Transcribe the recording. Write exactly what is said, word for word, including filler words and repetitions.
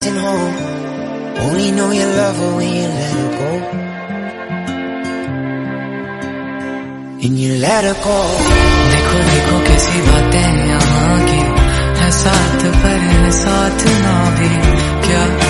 home. Only know you love her when you let her go. And you let her go. देखो देखो कैसी बातें यहाँ की है, साथ पर है साथ ना भी क्या